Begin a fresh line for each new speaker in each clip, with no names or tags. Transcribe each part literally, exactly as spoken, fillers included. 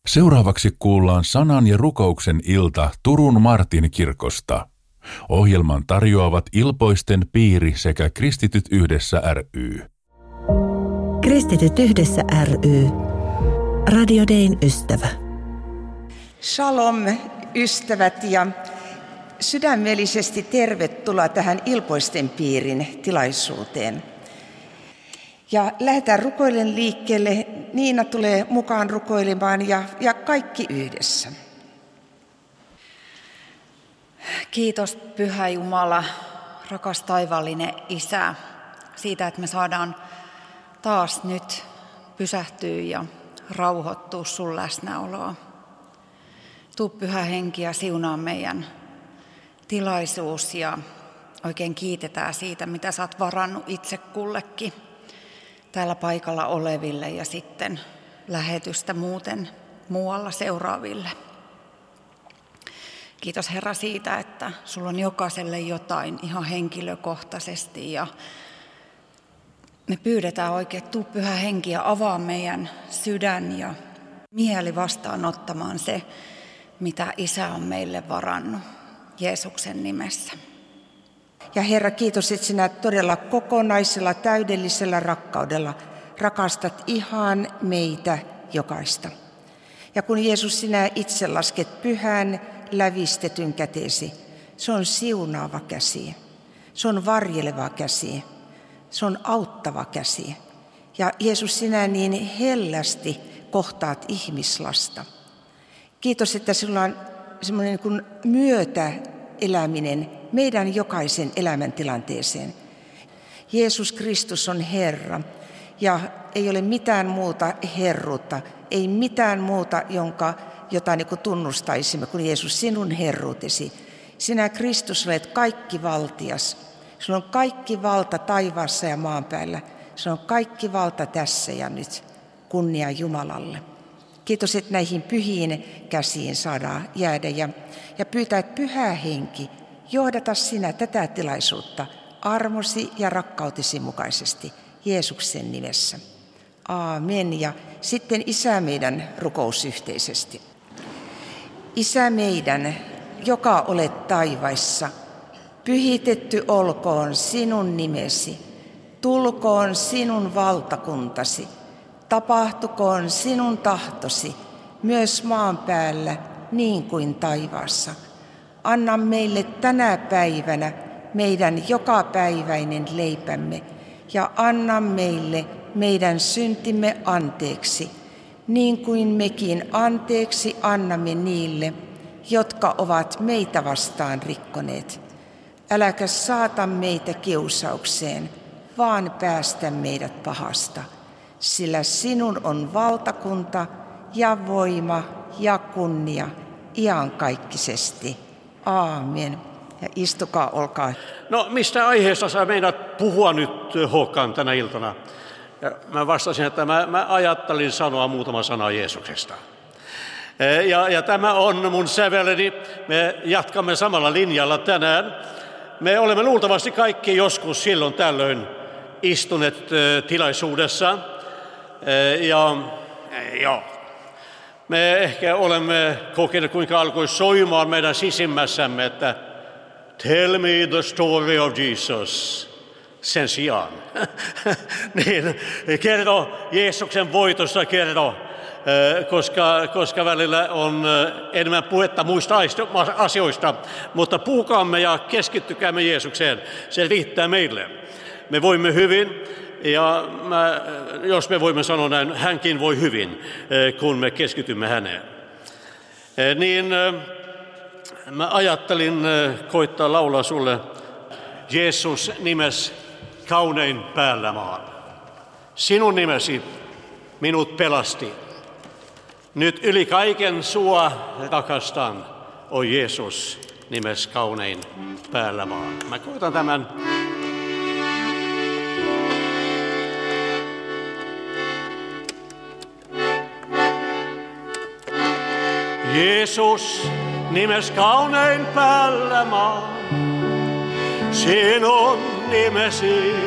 Seuraavaksi kuullaan sanan ja rukouksen ilta Turun Martin kirkosta. Ohjelman tarjoavat Ilpoisten piiri sekä Kristityt yhdessä ry.
Kristityt yhdessä ry. Radio Dayn ystävä.
Shalom ystävät ja sydämellisesti tervetuloa tähän Ilpoisten piirin tilaisuuteen. Ja lähdetään rukoilen liikkeelle. Niina tulee mukaan rukoilemaan ja, ja kaikki yhdessä.
Kiitos Pyhä Jumala, rakas taivaallinen Isä, siitä, että me saadaan taas nyt pysähtyä ja rauhoittua sun läsnäoloa. Tuu Pyhä Henki ja siunaa meidän tilaisuus ja oikein kiitetään siitä, mitä sä oot varannut itse kullekin täällä paikalla oleville ja sitten lähetystä muuten muualla seuraaville. Kiitos Herra siitä, että sulla on jokaiselle jotain ihan henkilökohtaisesti ja me pyydetään oikein, että tuu Pyhä Henki ja avaa meidän sydän ja mieli vastaanottamaan se, mitä Isä on meille varannut Jeesuksen nimessä.
Ja Herra, kiitos, että sinä todella kokonaisella, täydellisellä rakkaudella rakastat ihan meitä jokaista. Ja kun Jeesus, sinä itse lasket pyhän lävistetyn käteesi, se on siunaava käsi, se on varjeleva käsi, se on auttava käsi. Ja Jeesus, sinä niin hellästi kohtaat ihmislasta. Kiitos, että sinulla on semmoinen niin kuin myötäeläminen meidän jokaisen elämäntilanteeseen. Jeesus Kristus on Herra ja ei ole mitään muuta herruutta, ei mitään muuta, jonka, jota niin kuin tunnustaisimme kuin Jeesus, sinun herruutesi. Sinä Kristus olet kaikki valtias. Sinulla on kaikki valta taivaassa ja maan päällä. Sinulla on kaikki valta tässä ja nyt. Kunnia Jumalalle. Kiitos, että näihin pyhiin käsiin saadaan jäädä ja, ja pyytää, että Pyhä Henki, johdata sinä tätä tilaisuutta armosi ja rakkautesi mukaisesti Jeesuksen nimessä. Aamen. Ja sitten Isä meidän rukous yhteisesti. Isä meidän, joka olet taivaissa, pyhitetty olkoon sinun nimesi, tulkoon sinun valtakuntasi, tapahtukoon sinun tahtosi myös maan päällä niin kuin taivaassa. Anna meille tänä päivänä meidän jokapäiväinen leipämme ja anna meille meidän syntimme anteeksi, niin kuin mekin anteeksi annamme niille, jotka ovat meitä vastaan rikkoneet. Äläkä saata meitä kiusaukseen, vaan päästä meidät pahasta, sillä sinun on valtakunta ja voima ja kunnia iankaikkisesti. Aamen. Ja istukaa, olkaa.
No, mistä aiheesta sä meinaat puhua nyt, Håkan, tänä iltana? Ja mä vastasin, että mä, mä ajattelin sanoa muutama sana Jeesuksesta. Ja, ja tämä on mun säveleni. Me jatkamme samalla linjalla tänään. Me olemme luultavasti kaikki joskus silloin tällöin istuneet tilaisuudessa. Ja joo. Me ehkä olemme kokeneet, kuinka alkoi soimaan meidän sisimmässämme, että tell me the story of Jesus sen sijaan. Niin, kerro Jeesuksen voitosta, kerro, koska, koska välillä on enemmän puhetta muista asioista, mutta puhukaamme ja keskittykäämme Jeesukseen, se riittää meille. Me voimme hyvin. Ja mä, jos me voimme sanoa näin, hänkin voi hyvin, kun me keskitymme häneen. Niin mä ajattelin koittaa laulaa sulle Jeesus nimes kaunein päällä maan. Sinun nimesi minut pelasti. Nyt yli kaiken sua rakastan, o Jeesus nimes kaunein päällä maan. Mä koitan tämän. Jeesus nimes kaunein päällä maan, sinun nimesi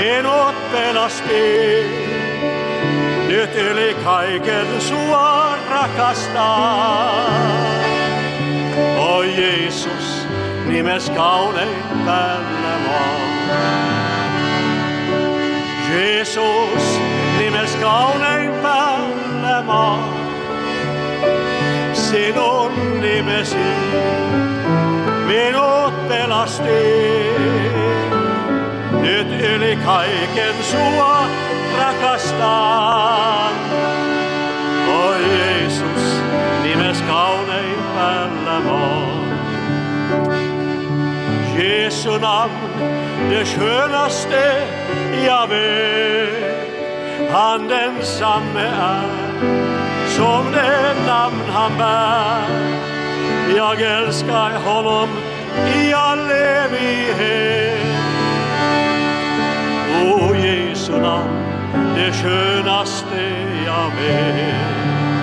minut pelasti. Nyt yli kaiken sua rakastaa. O Jeesus, nimes kaunein päällä maa. Jeesus, nimes kaunein päällä maa. Sinun nimesi minut pelasti. Nyt yli kaiken sua rakastan. O Jeesus, nimes kaunein päällä maa. Jesu namn, det skönaste jag vet. Han densamme är, som det namn han bär. Jag älskar honom i all evighet. O Jesu namn, det skönaste jag vet.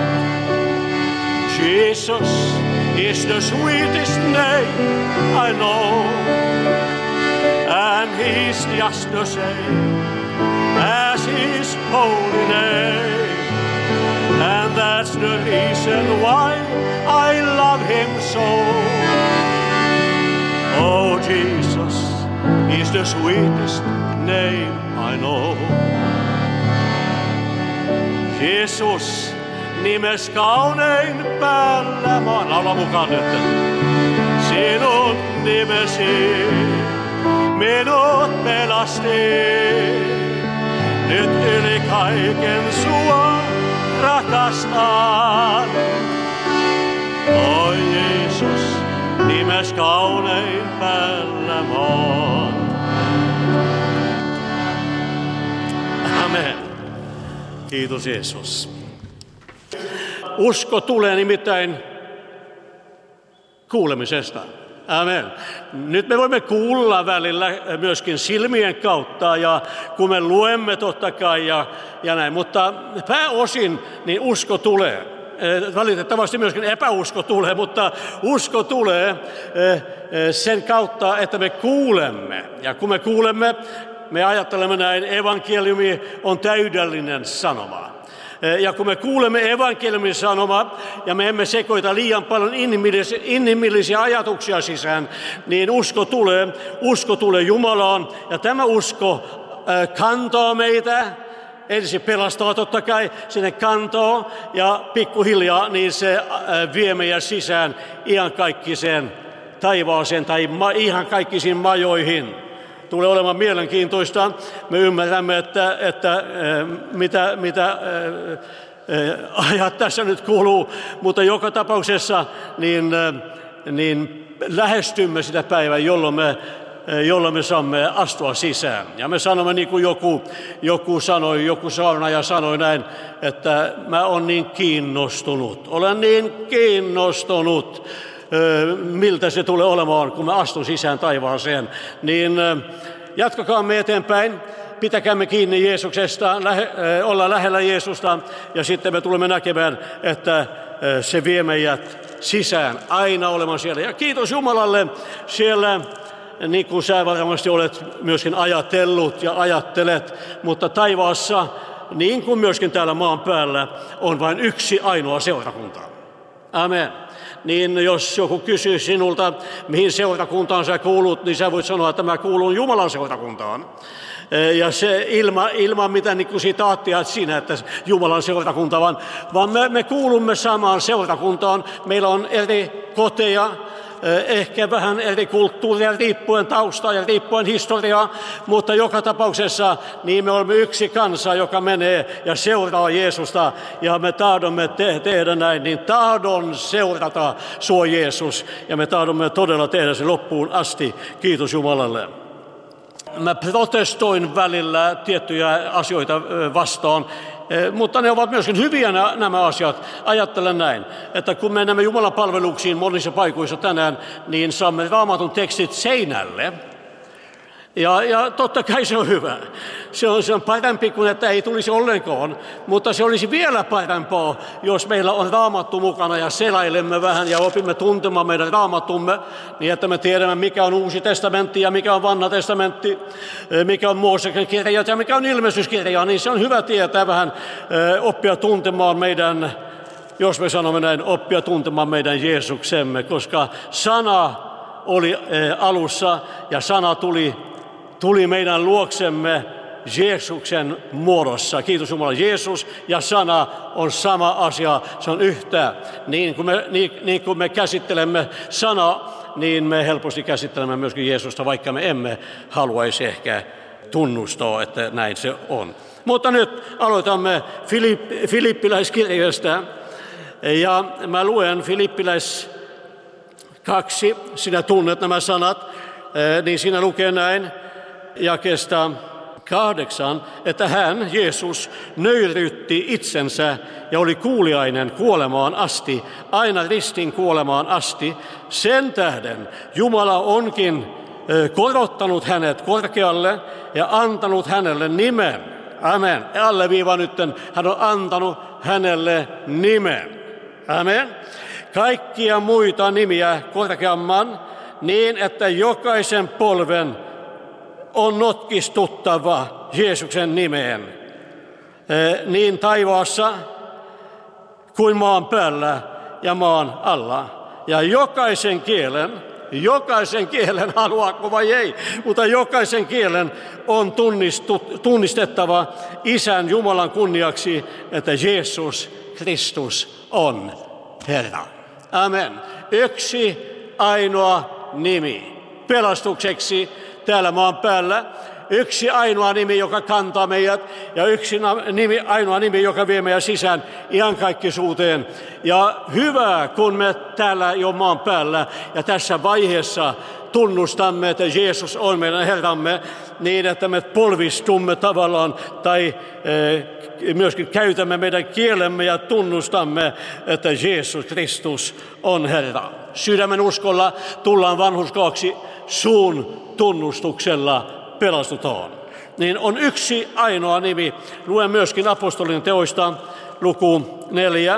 Jesus is the sweetest name I know, and he's just the same as his holy name, and that's the reason why I love him so. Oh, Jesus is the sweetest name I know. Jesus, nimes kaunein päällä maan. Laula mukaan nyt. Sinun nimesi minut pelasti. Nyt yli kaiken sua rakastan. O Jeesus, nimes kaunein päällä maan. Amen. Kiitos Jeesus. Usko tulee nimittäin kuulemisesta. Amen. Nyt me voimme kuulla välillä myöskin silmien kautta ja kun me luemme totta kai ja, ja näin, mutta pääosin niin usko tulee. Valitettavasti myöskin epäusko tulee, mutta usko tulee sen kautta, että me kuulemme. Ja kun me kuulemme, me ajattelemme näin, evankeliumi on täydellinen sanoma. Ja kun me kuulemme evankeliumin sanomaa ja me emme sekoita liian paljon inhimillisiä, inhimillisiä ajatuksia sisään, niin usko tulee, usko tulee Jumalaan ja tämä usko äh, kantoo meitä. Ensin pelastaa totta kai, sinne kantoo ja pikkuhiljaa niin se äh, vie meidän sisään iankaikkiseen taivaaseen tai ma- ihan kaikkisiin majoihin. Tulee olemaan mielenkiintoista. Me ymmärrämme, että, että mitä, mitä ajat tässä nyt kuluu, mutta joka tapauksessa niin, niin lähestymme sitä päivää, jolloin me, jolloin me saamme astua sisään. Ja me sanomme niin kuin joku, joku sanoi, joku saunaja sanoi näin, että mä olen niin kiinnostunut, olen niin kiinnostunut. Miltä se tulee olemaan, kun me astun sisään taivaaseen, niin jatkakaamme eteenpäin, pitäkäämme kiinni Jeesuksesta, lähe, olla lähellä Jeesusta ja sitten me tulemme näkemään, että se vie meidät sisään, aina olemaan siellä. Ja kiitos Jumalalle siellä, niin kuin sä varmasti olet myöskin ajatellut ja ajattelet, mutta taivaassa, niin kuin myöskin täällä maan päällä, on vain yksi ainoa seurakunta. Amen. Niin jos joku kysyy sinulta, mihin seurakuntaan sä kuulut, niin sä voit sanoa, että mä kuulun Jumalan seurakuntaan. Ja se ilman, ilman mitään niin kuin sitaattia siinä, että Jumalan seurakunta, vaan, vaan me, me kuulumme samaan seurakuntaan. Meillä on eri koteja, ehkä vähän eri kulttuuria riippuen taustaa ja riippuen historiaa, mutta joka tapauksessa niin me olemme yksi kansa, joka menee ja seuraa Jeesusta ja me tahdomme te- tehdä näin, niin tahdon seurata sua Jeesus ja me tahdomme todella tehdä sen loppuun asti. Kiitos Jumalalle. Mä protestoin välillä tiettyjä asioita vastaan, mutta ne ovat myöskin hyviä nämä asiat. Ajattelen näin, että kun menemme Jumalan palveluksiin monissa paikoissa tänään, niin saamme Raamatun tekstit seinälle. Ja, ja totta kai se on hyvä. Se on, se on parempi kuin että ei tulisi ollenkaan, mutta se olisi vielä parempaa, jos meillä on Raamattu mukana ja selailemme vähän ja opimme tuntemaan meidän Raamattumme, niin että me tiedämme mikä on Uusi testamentti ja mikä on Vanha testamentti, mikä on Mooseksen kirjat ja mikä on ilmestyskirja, niin se on hyvä tietää vähän oppia tuntemaan meidän jos me sanomme näin, oppia tuntemaan meidän Jeesuksemme, koska sana oli alussa ja sana tuli, tuli meidän luoksemme Jeesuksen muodossa. Kiitos Jumala. Jeesus ja sana on sama asia, se on yhtä. Niin kuin me, niin, niin kuin me käsittelemme sanaa, niin me helposti käsittelemme myöskin Jeesusta, vaikka me emme haluaisi ehkä tunnustaa, että näin se on. Mutta nyt aloitamme Filipp- Filippiläiskirjasta. Ja mä luen Filippiläis kaksi, sinä tunnet nämä sanat, niin siinä lukee näin jakeesta kahdeksan, että hän, Jeesus, nöyryytti itsensä ja oli kuuliainen kuolemaan asti, aina ristin kuolemaan asti. Sen tähden Jumala onkin korottanut hänet korkealle ja antanut hänelle nimen. Amen. Alleviiva nyt, hän on antanut hänelle nimen. Amen. Kaikkia muita nimiä korkeamman, niin että jokaisen polven on notkistuttava Jeesuksen nimeen, niin taivaassa kuin maan päällä ja maan alla. Ja jokaisen kielen, jokaisen kielen, haluaako vai ei, mutta jokaisen kielen on tunnistettava Isän Jumalan kunniaksi, että Jeesus Kristus on Herra. Amen. Yksi ainoa nimi pelastukseksi täällä maan päällä. Yksi ainoa nimi, joka kantaa meidät, ja yksi nimi, ainoa nimi, joka vie meidän sisään iankaikkisuuteen. Ja hyvä, kun me täällä jo maan päällä ja tässä vaiheessa tunnustamme, että Jeesus on meidän Herramme, niin että me polvistumme tavallaan tai eh, myöskin käytämme meidän kielemme ja tunnustamme, että Jeesus Kristus on Herra. Sydämen uskolla tullaan vanhurskaaksi, suun tunnustuksella pelastutaan. Niin on yksi ainoa nimi. Luen myöskin apostolien teoista luku neljä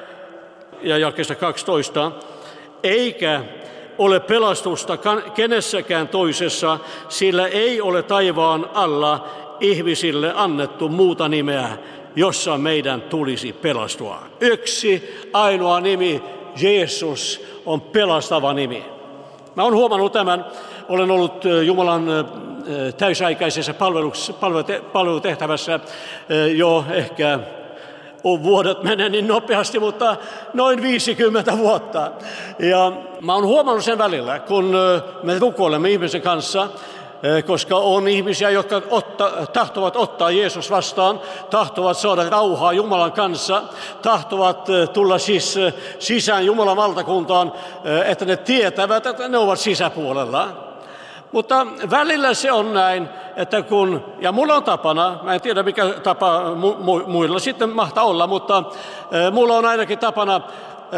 ja jakeesta kaksitoista. Eikä ole pelastusta kenessäkään toisessa, sillä ei ole taivaan alla ihmisille annettu muuta nimeä, jossa meidän tulisi pelastua. Yksi ainoa nimi, Jeesus, on pelastava nimi. Mä olen huomannut tämän. Olen ollut Jumalan täysaikaisessa palvelutehtävässä jo ehkä vuodet menee niin nopeasti, mutta noin viisikymmentä vuotta. Ja mä oon huomannut sen välillä, kun me rukoilemme ihmisen kanssa, koska on ihmisiä, jotka otta, tahtovat ottaa Jeesus vastaan, tahtovat saada rauhaa Jumalan kanssa, tahtovat tulla siis sisään Jumalan valtakuntaan, että ne tietävät, että ne ovat sisäpuolella. Mutta välillä se on näin, että kun, ja mulla on tapana, mä en tiedä mikä tapa mu- muilla sitten mahtaa olla, mutta äh, mulla on ainakin tapana äh,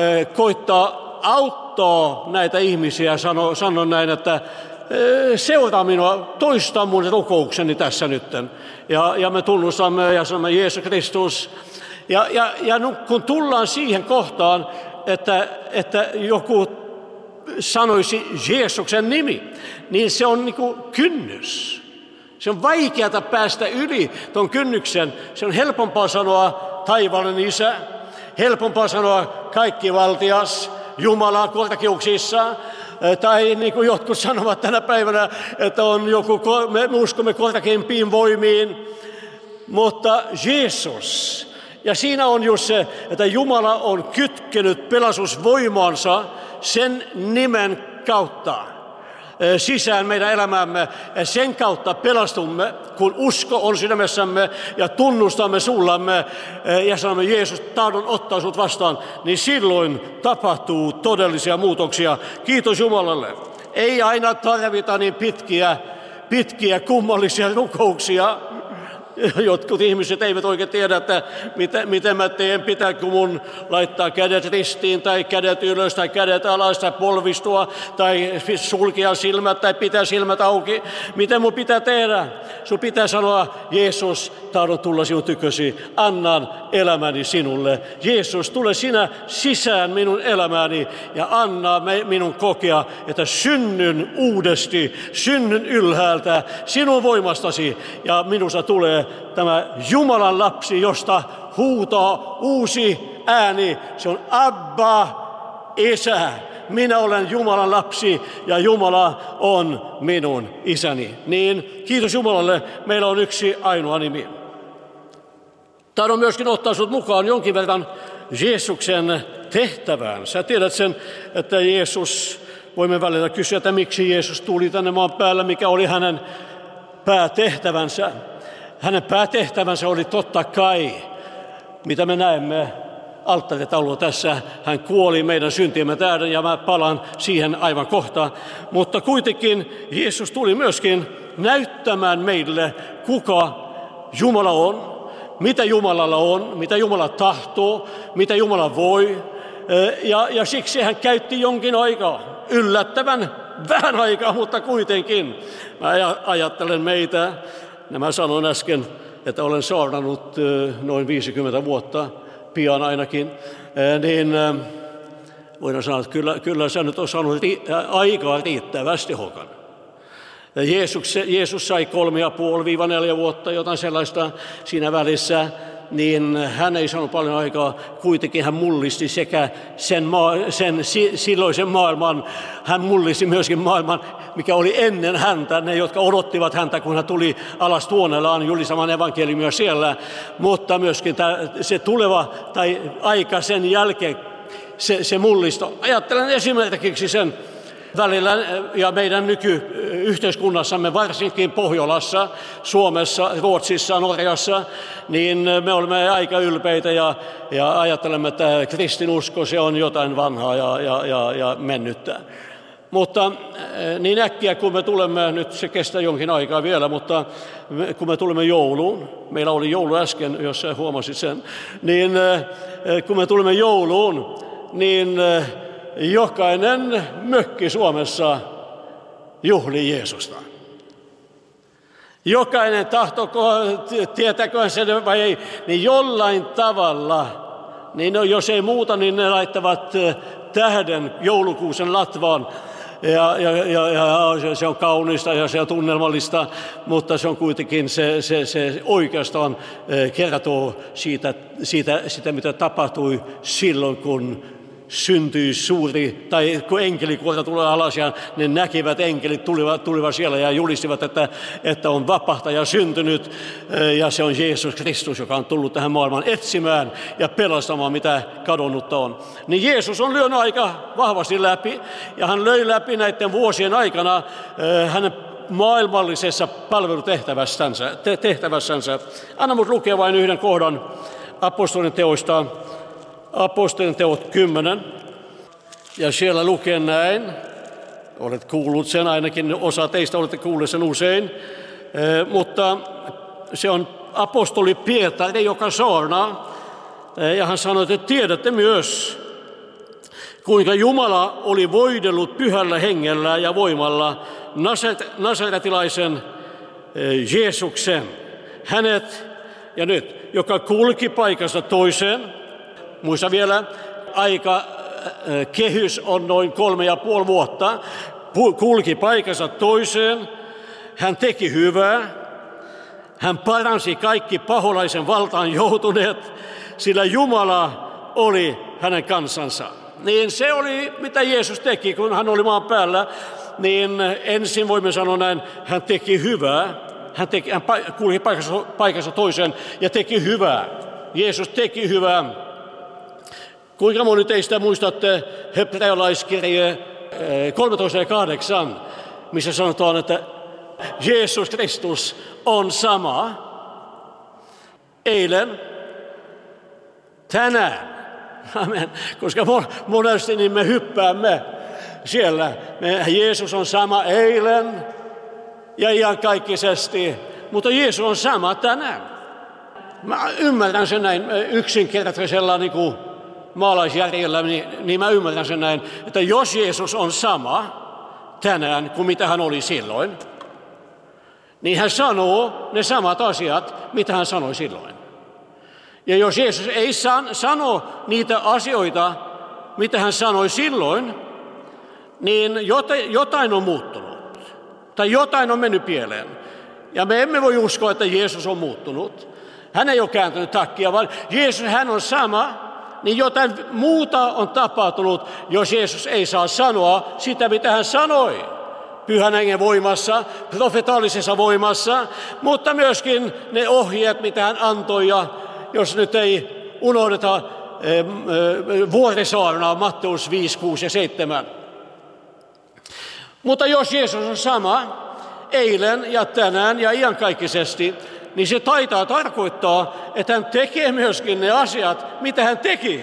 koittaa auttaa näitä ihmisiä, sano, sanon näin, että äh, seuraa minua, toista mun rukoukseni tässä nytten. Ja, ja me tunnustamme ja sanomme Jeesus Kristus. Ja, ja, ja kun tullaan siihen kohtaan, että, että joku sanoisi Jeesuksen nimi, niin se on niin kuin kynnys. Se on vaikeata päästä yli tuon kynnyksen. Se on helpompaa sanoa taivaallinen Isä, helpompaa sanoa kaikkivaltias, Jumala korkeuksissa, tai niin kuin jotkut sanovat tänä päivänä, että on joku, me uskomme korkeimpiin voimiin, mutta Jeesus. Ja siinä on just se, että Jumala on kytkenyt pelastusvoimansa sen nimen kautta sisään meidän elämäämme. Ja sen kautta pelastumme, kun usko on sydämessämme ja tunnustamme suullamme ja sanomme Jeesus, tahdon ottaa sut vastaan, niin silloin tapahtuu todellisia muutoksia. Kiitos Jumalalle. Ei aina tarvita niin pitkiä, pitkiä kummallisia rukouksia. Jotkut ihmiset eivät oikein tiedä, että miten, miten mä teen, pitääkö mun laittaa kädet ristiin tai kädet ylös tai kädet alas tai polvistua tai sulkia silmät tai pitää silmät auki. Miten mun pitää tehdä? Sun pitää sanoa, Jeesus, tahdon tulla sinun tykösi, annan elämäni sinulle. Jeesus, tule sinä sisään minun elämääni ja anna minun kokea, että synnyn uudesti, synnyn ylhäältä sinun voimastasi ja minusta tulee tulee tämä Jumalan lapsi, josta huutaa uusi ääni. Se on Abba, Isä. Minä olen Jumalan lapsi ja Jumala on minun isäni. Niin kiitos Jumalalle, meillä on yksi ainoa nimi. Tahdon myöskin ottaa sinut mukaan jonkin verran Jeesuksen tehtävään. Sä tiedät sen, että Jeesus, voimme välillä kysyä, että miksi Jeesus tuli tänne maan päällä, mikä oli hänen päätehtävänsä. Hänen päätehtävänsä oli totta kai, mitä me näemme alttaritaulua tässä. Hän kuoli meidän syntiemme tähden ja mä palaan siihen aivan kohta. Mutta kuitenkin Jeesus tuli myöskin näyttämään meille, kuka Jumala on, mitä Jumalalla on, mitä Jumala tahtoo, mitä Jumala voi. Ja, ja siksi hän käytti jonkin aikaa, yllättävän vähän aikaa, mutta kuitenkin. Mä ajattelen meitä, ja mä sanoin äsken, että olen saarnannut noin viisikymmentä vuotta, pian ainakin, niin voidaan sanoa, että kyllä, kyllä sä nyt on saanut aikaa riittävästi, Håkan. Jeesus, Jeesus sai kolme ja puoli viiva neljä vuotta, jotain sellaista siinä välissä, niin hän ei saanut paljon aikaa. Kuitenkin hän mullisti sekä sen, maa, sen silloisen maailman, hän mullisti myöskin maailman, mikä oli ennen häntä, ne, jotka odottivat häntä, kun hän tuli alas Tuonelaan julistamaan evankeliumia siellä, mutta myöskin tämä, se tuleva tai aika sen jälkeen, se, se mullisto. Ajattelen esimerkiksi sen välillä ja meidän nykyyhteiskunnassamme, varsinkin Pohjolassa, Suomessa, Ruotsissa, Norjassa, niin me olemme aika ylpeitä ja, ja ajattelemme, että kristinusko se on jotain vanhaa ja, ja, ja, ja mennyttä. Mutta niin äkkiä, kun me tulemme, nyt se kestää jonkin aikaa vielä, mutta kun me tulemme jouluun, meillä oli joulu äsken, jos sä huomasit sen, niin kun me tulemme jouluun, niin jokainen mökki Suomessa juhlii Jeesusta. Jokainen tahtoko, tietääkö sen vai ei, niin jollain tavalla, niin no, jos ei muuta, niin ne laittavat tähden joulukuusen latvaan. Ja, ja, ja, ja se on kaunista ja se on tunnelmallista, mutta se on kuitenkin, se, se, se oikeastaan kertoo siitä, siitä, sitä, mitä tapahtui silloin, kun syntyi suuri, tai kun enkelikuorta tulee alas ja ne näkivät enkelit tulivat, tulivat siellä ja julistivat, että, että on vapahtaja syntynyt ja se on Jeesus Kristus, joka on tullut tähän maailmaan etsimään ja pelastamaan, mitä kadonnutta on. Niin Jeesus on lyönyt aika vahvasti läpi ja hän löi läpi näiden vuosien aikana hänen maailmallisessa palvelutehtävässänsä. Tehtävässänsä. Anna mut lukea vain yhden kohdan apostolien teoista. Apostolien teot kymmenen, ja siellä lukee näin, olet kuullut sen, ainakin osa teistä olette kuulleet sen usein, mutta se on apostoli Pietari, joka saarnaa, ja hän sanoi, että tiedätte myös, kuinka Jumala oli voidellut pyhällä hengellä ja voimalla nasaretilaisen Jeesuksen, hänet, ja nyt, joka kulki paikasta toiseen. Muista vielä, aika kehys on noin kolme ja puoli vuotta. Kulki paikasta toiseen. Hän teki hyvää. Hän paransi kaikki paholaisen valtaan joutuneet, sillä Jumala oli hänen kansansa. Niin se oli, mitä Jeesus teki, kun hän oli maan päällä. Niin ensin voimme sanoa näin, hän teki hyvää. Hän, teki, hän kulki paikasta, paikasta toiseen ja teki hyvää. Jeesus teki hyvää. Kuinka moni teistä muistatte hebrealaiskirje kolmetoista ja kahdeksan, missä sanotaan, että Jeesus Kristus on sama eilen, tänään. Amen. Koska monesti niin me hyppäämme siellä. Me, Jeesus on sama eilen ja iankaikkisesti, mutta Jeesus on sama tänään. Mä ymmärrän sen näin yksinkertaisella niin kuin maalaisjärjellä, niin, niin mä ymmärrän sen näin, että jos Jeesus on sama tänään kuin mitä hän oli silloin, niin hän sanoo ne samat asiat, mitä hän sanoi silloin. Ja jos Jeesus ei san, sano niitä asioita, mitä hän sanoi silloin, niin jotain on muuttunut. Tai jotain on mennyt pieleen. Ja me emme voi uskoa, että Jeesus on muuttunut. Hän ei ole kääntynyt takkia, vaan Jeesus, hän on sama. Niin jotain muuta on tapahtunut, jos Jeesus ei saa sanoa sitä, mitä hän sanoi. Pyhän hengen voimassa, profetaalisessa voimassa, mutta myöskin ne ohjeet, mitä hän antoi. Ja jos nyt ei unohdeta vuorisaarnaa, Matteus viisi, kuusi ja seitsemän. Mutta jos Jeesus on sama eilen ja tänään ja iankaikkisesti, niin se taitaa tarkoittaa, että hän tekee myöskin ne asiat, mitä hän teki.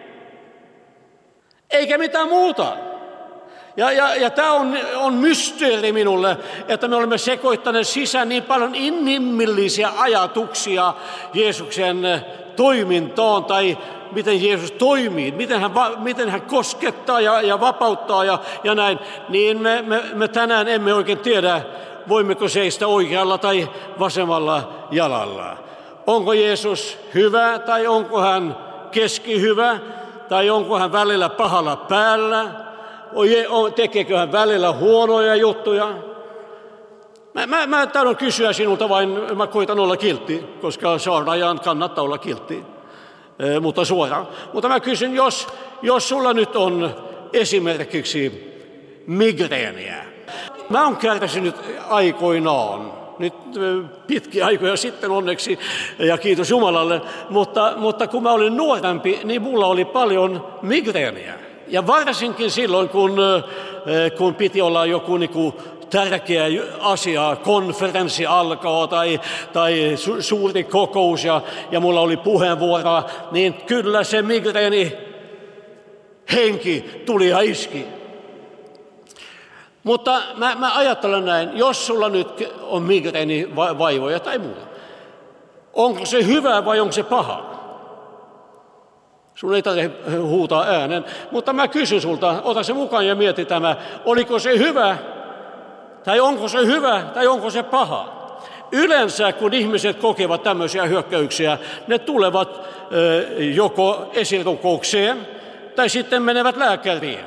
Eikä mitään muuta. Ja, ja, ja tämä on, on mysteeri minulle, että me olemme sekoittaneet sisään niin paljon inhimillisiä ajatuksia Jeesuksen toimintaan tai miten Jeesus toimii, miten hän, miten hän koskettaa ja, ja vapauttaa ja, ja näin. Niin me, me, me tänään emme oikein tiedä, voimmeko seistä oikealla tai vasemmalla jalalla. Onko Jeesus hyvä tai onko hän keskihyvä tai onko hän välillä pahalla päällä? Tekeekö hän välillä huonoja juttuja? Mä, mä, mä tahdon kysyä sinulta vain, mä koitan olla kiltti, koska saarnaajan kannattaa olla kiltti, e, mutta suoraan. Mutta mä kysyn, jos, jos sulla nyt on esimerkiksi migreeniä. Mä oon kärsinyt aikoinaan, nyt pitkiä aikoja sitten onneksi, ja kiitos Jumalalle, mutta, mutta kun mä olin nuorempi, niin mulla oli paljon migreeniä. Ja varsinkin silloin, kun, kun piti olla joku niin kuin tärkeä asia, konferenssi alkaa tai, tai su, suuri kokous ja, ja mulla oli puheenvuoro, niin kyllä se migreeni henki tuli ja iski. Mutta mä, mä ajattelen näin, jos sulla nyt on migreenivaivoja tai muuta, onko se hyvä vai onko se paha? Sun ei tarvitse huutaa äänen, mutta mä kysyn sulta, ota se mukaan ja mieti tämä, oliko se hyvä tai onko se hyvä tai onko se paha? Yleensä kun ihmiset kokevat tämmöisiä hyökkäyksiä, ne tulevat ö, joko esirukoukseen tai sitten menevät lääkäriin.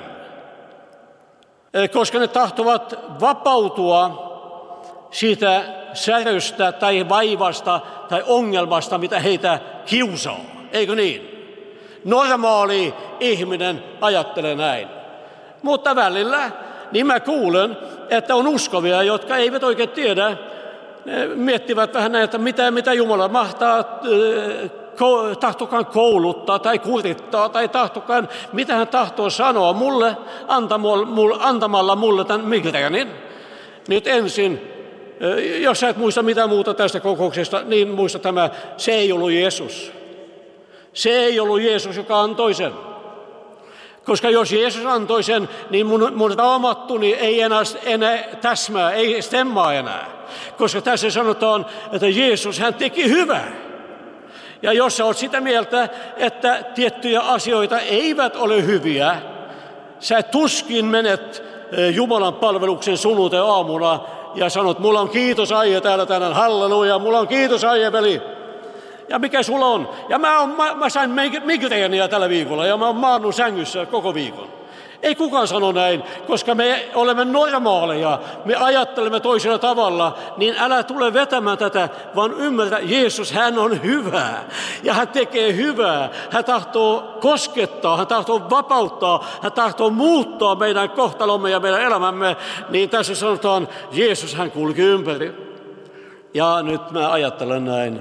Koska ne tahtovat vapautua siitä säröstä tai vaivasta tai ongelmasta, mitä heitä kiusaa. Eikö niin? Normaali ihminen ajattelee näin. Mutta välillä niin mä kuulen, että on uskovia, jotka eivät oikein tiedä, ne miettivät vähän näin, että mitä, mitä Jumala mahtaa tahtokaan kouluttaa tai kurittaa tai tahtokaan, mitä hän tahtoo sanoa mulle antamalla mulle tämän migreenin. Nyt ensin, jos sä et muista mitään muuta tästä kokouksesta, niin muista tämä, se ei ollut Jeesus. Se ei ollut Jeesus, joka antoi sen. Koska jos Jeesus antoi sen, niin mun, mun raamattuni ei enää, enää täsmää, ei stemmaa enää. Koska tässä sanotaan, että Jeesus hän teki hyvää. Ja jos sä oot sitä mieltä, että tiettyjä asioita eivät ole hyviä, sä tuskin menet Jumalan palveluksen sunnuntai-aamuna ja sanot, mulla on kiitosaie täällä tänään, halleluja, mulla on kiitosaie, veli. Ja mikä sulla on? Ja mä, on, mä, mä sain migreeniä tällä viikolla ja mä oon maannut sängyssä koko viikon. Ei kukaan sano näin, koska me olemme normaaleja, me ajattelemme toisella tavalla, niin älä tule vetämään tätä, vaan ymmärrä, Jeesus, hän on hyvä ja hän tekee hyvää. Hän tahtoo koskettaa, hän tahtoo vapauttaa, hän tahtoo muuttaa meidän kohtalomme ja meidän elämämme, niin tässä sanotaan, Jeesus, hän kulki ympäri. Ja nyt mä ajattelen näin.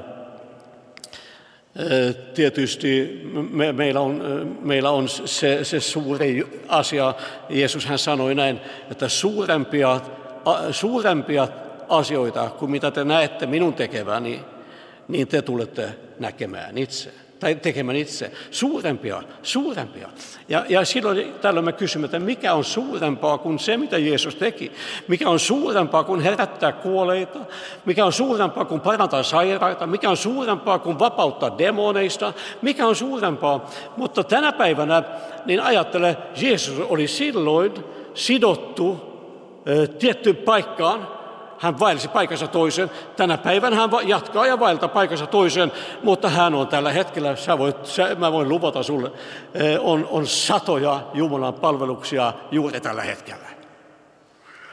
Tietysti me, meillä on, meillä on se, se suuri asia, Jeesus hän sanoi näin, että suurempia, suurempia asioita kuin mitä te näette minun tekeväni, niin te tulette näkemään itse, tai tekemään itse. Suurempia, suurempia. Ja, ja silloin tällöin me kysymme, että mikä on suurempaa kuin se, mitä Jeesus teki? Mikä on suurempaa kuin herättää kuoleita? Mikä on suurempaa kuin parantaa sairaita? Mikä on suurempaa kuin vapauttaa demoneista? Mikä on suurempaa? Mutta tänä päivänä, niin ajattele, Jeesus oli silloin sidottu ä, tiettyyn paikkaan. Hän vaelsi paikassa toisen. Tänä päivänä hän jatkaa ja vaeltaa paikassa toisen, mutta hän on tällä hetkellä, sä voit, sä, mä voin luvata sulle, on, on satoja Jumalan palveluksia juuri tällä hetkellä.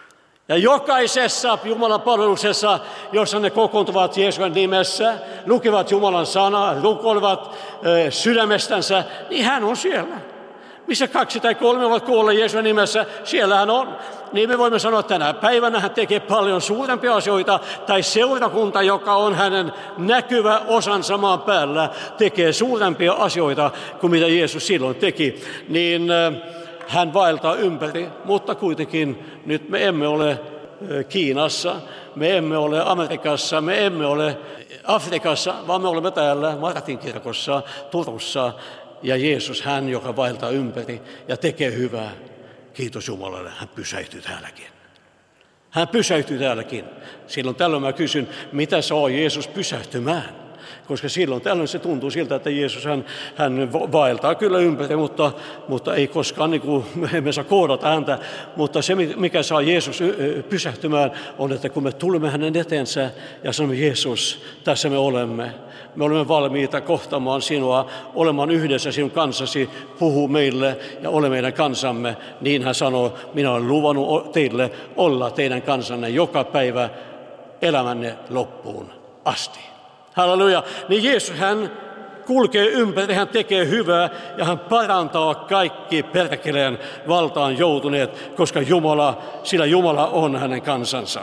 Ja jokaisessa Jumalan palveluksessa, jossa ne kokoontuvat Jeesuksen nimessä, lukevat Jumalan sanaa, rukoilevat e, sydämestänsä, niin hän on siellä. Missä kaksi tai kolme ovat kuolla Jeesuksen nimessä, siellä hän on. Niin me voimme sanoa, että tänä päivänä hän tekee paljon suurempia asioita, tai seurakunta, joka on hänen näkyvä osansa maan päällä, tekee suurempia asioita kuin mitä Jeesus silloin teki. Niin e, hän vaeltaa ympäri, mutta kuitenkin nyt me emme ole Kiinassa, me emme ole Amerikassa, me emme ole Afrikassa, vaan me olemme täällä Martin kirkossa, Turussa. Ja Jeesus, hän, joka vaeltaa ympäri ja tekee hyvää, kiitos Jumalalle, hän pysähtyy täälläkin. Hän pysähtyy täälläkin. Silloin tällöin mä kysyn, mitä saa Jeesus pysähtymään? Koska silloin tällöin se tuntuu siltä, että Jeesus hän, hän vaeltaa kyllä ympäri, mutta, mutta ei koskaan, niin kuin, me emme saa kohdata häntä. Mutta se, mikä saa Jeesus pysähtymään, on, että kun me tulemme hänen eteensä ja sanomme, Jeesus, tässä me olemme. Me olemme valmiita kohtamaan sinua, olemaan yhdessä sinun kanssasi, puhu meille ja ole meidän kansamme. Niin hän sanoo, minä olen luvannut teille olla teidän kansanne joka päivä elämänne loppuun asti. Halleluja. Niin Jeesus, hän kulkee ympäri, hän tekee hyvää ja hän parantaa kaikki perkeleen valtaan joutuneet, koska Jumala, sillä Jumala on hänen kansansa.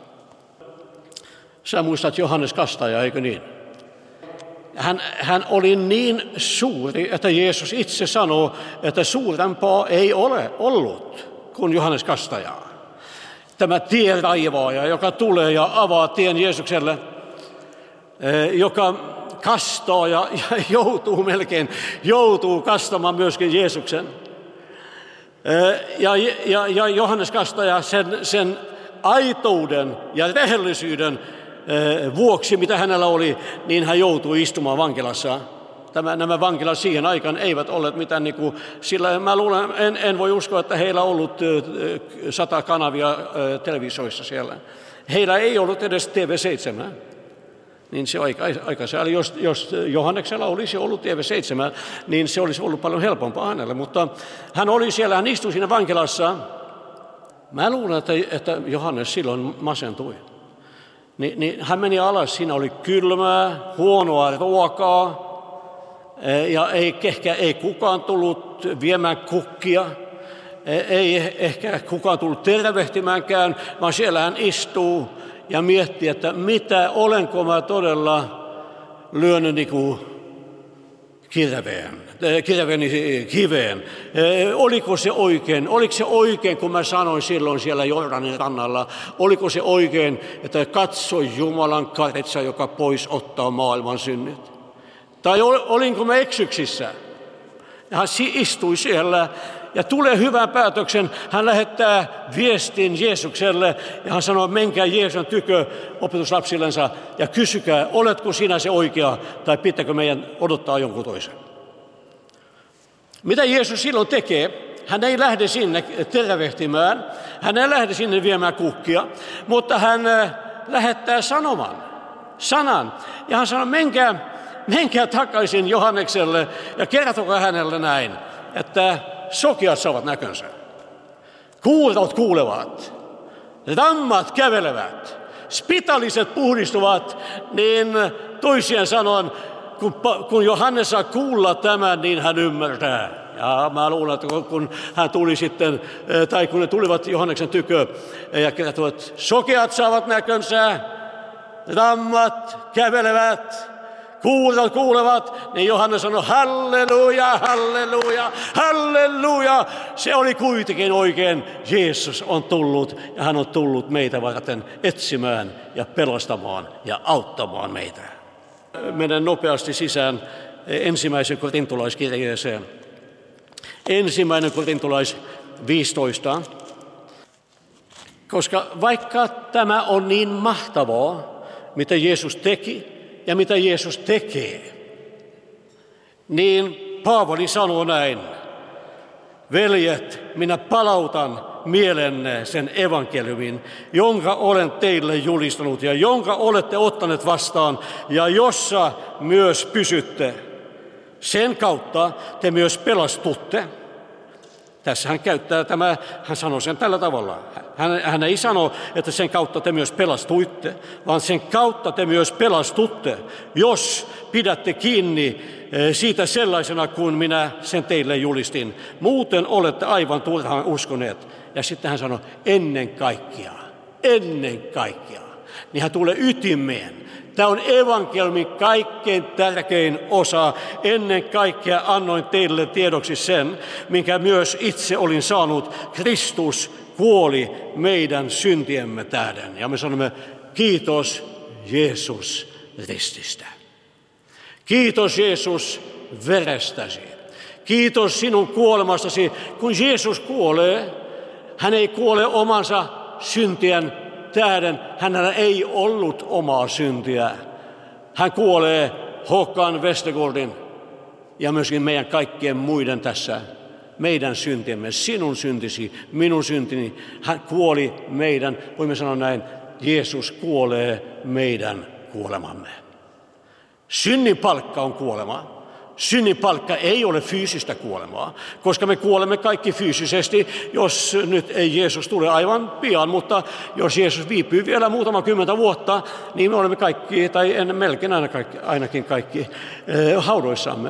Sä muistat Johannes Kastaja, eikö niin? Hän, hän oli niin suuri, että Jeesus itse sanoo, että suurempaa ei ole ollut kuin Johannes Kastaja. Tämä tienraivaaja, joka tulee ja avaa tien Jeesukselle, joka kastaa ja, ja joutuu melkein, joutuu kastamaan myöskin Jeesuksen. Ja, ja, ja Johannes Kastaja sen, sen aitouden ja rehellisyyden vuoksi, mitä hänellä oli, niin hän joutui istumaan vankilassa. Tämä, nämä vankilat siihen aikaan eivät olleet mitään, niin kuin, sillä mä luulen, en, en voi uskoa, että heillä on ollut sata kanavia televisioissa siellä. Heillä ei ollut edes T V seitsemän. Niin se aika, aika sääli. Jos, jos Johanneksella olisi ollut T V seitsemän, niin se olisi ollut paljon helpompaa hänelle. Mutta hän oli siellä, hän istui siinä vankilassa. Mä luulen, että, että Johannes silloin masentui. Ni, niin hän meni alas, siinä oli kylmää, huonoa ruokaa. Ja ei, ehkä ei kukaan tullut viemään kukkia. Ei ehkä kukaan tullut tervehtimäänkään, vaan siellä hän istuu ja miettii, että mitä olenko mä todella lyönyt niin kuin kirveen, kirveeni kiveen. Oliko se oikein? Oliko se oikein, kun mä sanoin silloin siellä Jordanin rannalla? Oliko se oikein, että katso Jumalan karitsa, joka pois ottaa maailman synnit? Tai olinko mä eksyksissä? Hän istui siellä ja tulee hyvän päätöksen. Hän lähettää viestin Jeesukselle ja hän sanoo, menkää Jeesuksen tykö opetuslapsillensa ja kysykää, oletko sinä se oikea tai pitääkö meidän odottaa jonkun toisen. Mitä Jeesus silloin tekee? Hän ei lähde sinne tervehtimään, hän ei lähde sinne viemään kukkia, mutta hän lähettää sanoman, sanan. Ja hän sanoo, menkää, menkää takaisin Johannekselle ja kertokaa hänelle näin, että sokeat saavat näkönsä, kuurot kuulevat, rammat kävelevät, spitaliset puhdistuvat, niin toisien sanoen, kun, kun Johannes saa kuulla tämän, niin hän ymmärtää. Ja mä luulen, että kun hän tuli sitten, tai kun ne tulivat Johanneksen tykö ja kertovat, sokeat saavat näkönsä, rammat kävelevät, kuurot kuulevat, niin Johannes sanoi, halleluja, halleluja, halleluja. Se oli kuitenkin oikein. Jeesus on tullut ja hän on tullut meitä varten etsimään ja pelastamaan ja auttamaan meitä. Menen nopeasti sisään ensimmäisen korintolaiskirjeeseen. Ensimmäinen korintolais viisitoista. Koska vaikka tämä on niin mahtavaa, mitä Jeesus teki, ja mitä Jeesus tekee, niin Paavali sanoo näin, veljet, minä palautan mielenne sen evankeliumin, jonka olen teille julistanut ja jonka olette ottaneet vastaan ja jossa myös pysytte. Sen kautta te myös pelastutte. Tässä hän käyttää tämä, hän sanoo sen tällä tavalla. Hän, hän ei sano, että sen kautta te myös pelastuitte, vaan sen kautta te myös pelastutte, jos pidätte kiinni siitä sellaisena kuin minä sen teille julistin. Muuten olette aivan turhaan uskoneet. Ja sitten hän sanoo, ennen kaikkea, ennen kaikkea. Niin hän tulee ytimeen. Tämä on evankeliumin kaikkein tärkein osa. Ennen kaikkea annoin teille tiedoksi sen, minkä myös itse olin saanut. Kristus kuoli meidän syntiemme tähden. Ja me sanomme, kiitos Jeesus rististä. Kiitos Jeesus verestäsi. Kiitos sinun kuolemastasi. Kun Jeesus kuolee, hän ei kuole omansa syntien tähden. Hänellä ei ollut omaa syntiä. Hän kuolee Håkan Westergaardin ja myöskin meidän kaikkien muiden tässä. Meidän syntiemme, sinun syntisi, minun syntini. Hän kuoli meidän, voimme sanoa näin, Jeesus kuolee meidän kuolemamme. Synnin palkka on kuolema. Synnin palkka ei ole fyysistä kuolemaa, koska me kuolemme kaikki fyysisesti, jos nyt ei Jeesus tule aivan pian, mutta jos Jeesus viipyy vielä muutama kymmentä vuotta, niin me olemme kaikki, tai en, melkein aina kaikki, ainakin kaikki, eh, haudoissamme.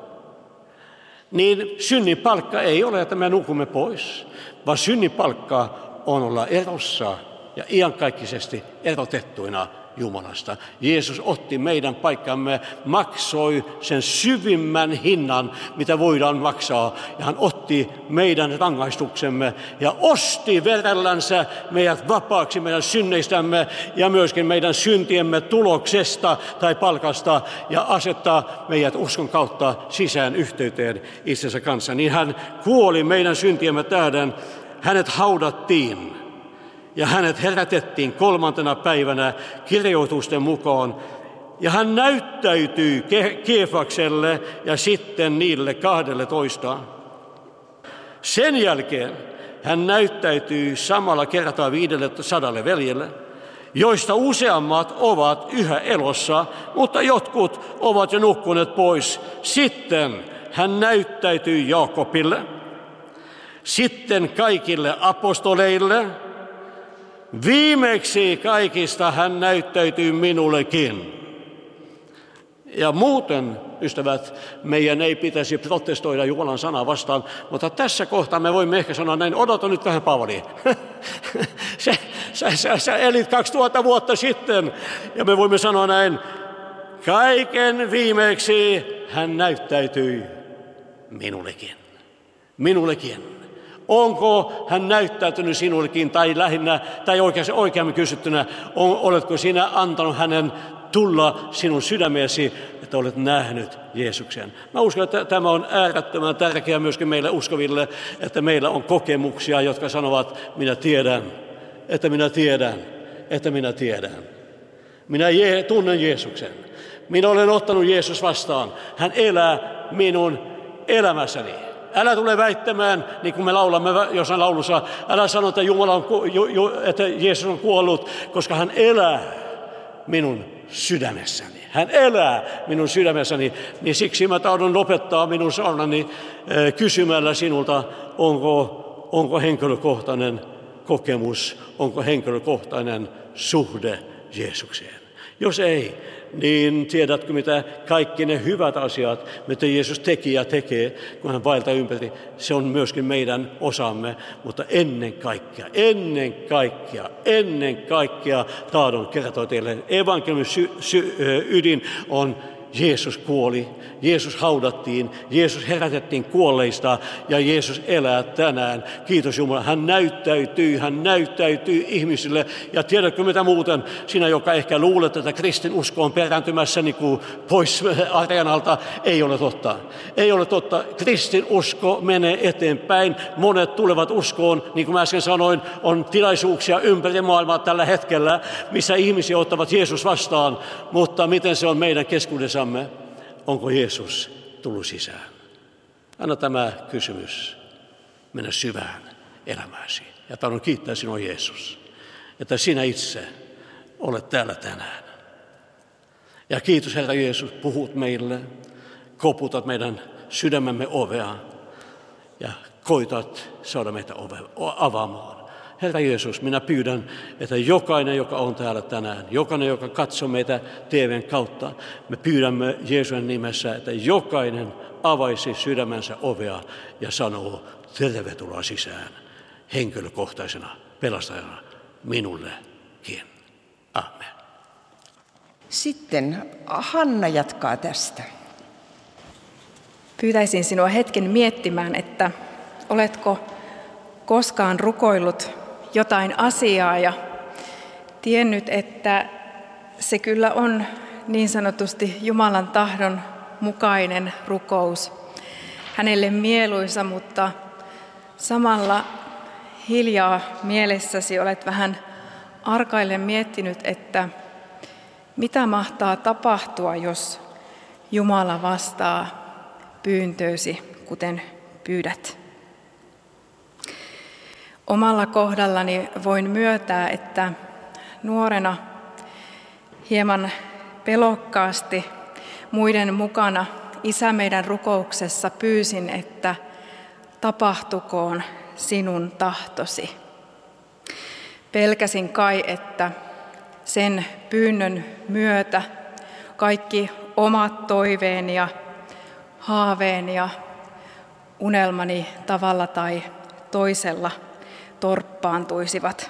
Niin synnin palkka ei ole, että me nukumme pois, vaan synnin palkka on olla erossa ja iankaikkisesti erotettuina Jumalasta. Jeesus otti meidän paikkamme, maksoi sen syvimmän hinnan, mitä voidaan maksaa. Ja hän otti meidän rangaistuksemme ja osti verellänsä meidät vapaaksi meidän synneistämme ja myöskin meidän syntiemme tuloksesta tai palkasta ja asettaa meidät uskon kautta sisään yhteyteen itsensä kanssa. Niin hän kuoli meidän syntiemme tähden, hänet haudattiin. Ja hänet herätettiin kolmantena päivänä kirjoitusten mukaan. Ja hän näyttäytyi Keefakselle ja sitten niille kahdelle toista. Sen jälkeen hän näyttäytyi samalla kertaa viidelle sadalle veljelle, joista useammat ovat yhä elossa, mutta jotkut ovat jo nukkuneet pois. Sitten hän näyttäytyi Jaakobille, sitten kaikille apostoleille. Viimeksi kaikista hän näyttäytyy minullekin. Ja muuten, ystävät, meidän ei pitäisi protestoida Jumalan sanaa vastaan, mutta tässä kohtaa me voimme ehkä sanoa näin, odota nyt vähän Paavali. sä, sä, sä, sä elit kaksituhatta vuotta sitten, ja me voimme sanoa näin, kaiken viimeksi hän näyttäytyi minullekin. Minullekin. Onko hän näyttäytynyt sinullekin, tai lähinnä, tai oikeammin kysyttynä, on, oletko sinä antanut hänen tulla sinun sydämeesi, että olet nähnyt Jeesuksen? Mä uskon, että tämä on äärettömän tärkeää myöskin meille uskoville, että meillä on kokemuksia, jotka sanovat, minä tiedän, että minä tiedän, että minä tiedän. Minä je- tunnen Jeesuksen. Minä olen ottanut Jeesus vastaan. Hän elää minun elämässäni. Älä tule väittämään, niin kuin me laulamme jossain laulussa, älä sano, että, Jumala on, että Jeesus on kuollut, koska hän elää minun sydämessäni. Hän elää minun sydämessäni, niin siksi mä tahdon lopettaa minun saarnani kysymällä sinulta, onko, onko henkilökohtainen kokemus, onko henkilökohtainen suhde Jeesukseen. Jos ei, niin tiedätkö mitä kaikki ne hyvät asiat, mitä Jeesus teki ja tekee, kun hän vaeltaa ympäri, se on myöskin meidän osamme, mutta ennen kaikkea, ennen kaikkea, ennen kaikkea tahdon kertoa teille. Evankeliumin sy- sy- ydin on Jeesus kuoli, Jeesus haudattiin, Jeesus herätettiin kuolleista ja Jeesus elää tänään. Kiitos Jumala. Hän näyttäytyy, hän näyttäytyy ihmisille. Ja tiedätkö mitä muuten? Sinä, joka ehkä luulet, että kristinusko on perääntymässä niin kuin pois areenalta, ei ole totta. Ei ole totta. Kristinusko menee eteenpäin. Monet tulevat uskoon, niin kuin mä äsken sanoin, on tilaisuuksia ympäri maailmaa tällä hetkellä, missä ihmisiä ottavat Jeesus vastaan. Mutta miten se on meidän keskuudessamme? Onko Jeesus tullut sisään? Anna tämä kysymys mennä syvään elämääsi. Ja tahdon kiittää sinua Jeesus, että sinä itse olet täällä tänään. Ja kiitos Herra Jeesus, puhut meille, koputat meidän sydämemme ovea ja koitat saada meitä avaamaan. Herra Jeesus, minä pyydän, että jokainen, joka on täällä tänään, jokainen, joka katsoo meitä T V:n kautta, me pyydämme Jeesuksen nimessä, että jokainen avaisi sydämensä ovea ja sanoo tervetuloa sisään henkilökohtaisena pelastajana minullekin. Amen.
Sitten Hanna jatkaa tästä.
Pyytäisin sinua hetken miettimään, että oletko koskaan rukoillut jotain asiaa ja tiennyt, että se kyllä on niin sanotusti Jumalan tahdon mukainen rukous, hänelle mieluisa, mutta samalla hiljaa mielessäsi olet vähän arkaillen miettinyt, että mitä mahtaa tapahtua, jos Jumala vastaa pyyntöösi, kuten pyydät. Omalla kohdallani voin myöntää, että nuorena hieman pelokkaasti muiden mukana Isä meidän rukouksessa pyysin, että tapahtukoon sinun tahtosi. Pelkäsin kai, että sen pyynnön myötä kaikki omat toiveeni ja haaveeni ja unelmani tavalla tai toisella torppaantuisivat.